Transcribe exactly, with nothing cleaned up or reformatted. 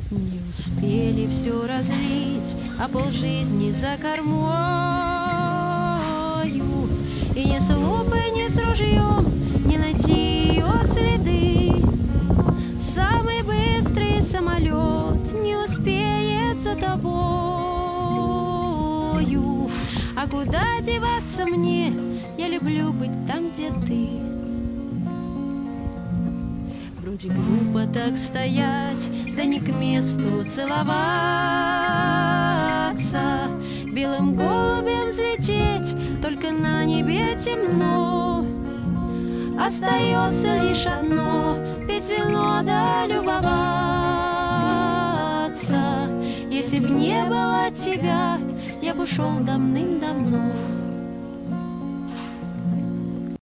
Не успели все разлить, а полжизни за кормою. И ни с лупой, ни с ружьем не найти ее следы. Самый быстрый самолет не успеет за тобою. А куда деваться мне? Я люблю быть там, где ты. Вроде глупо так стоять, да не к месту целоваться. Белым голубем взлететь, только на небе темно. Остается лишь одно — пить вино да любоваться. Если б не было тебя, я б ушел давным-давно.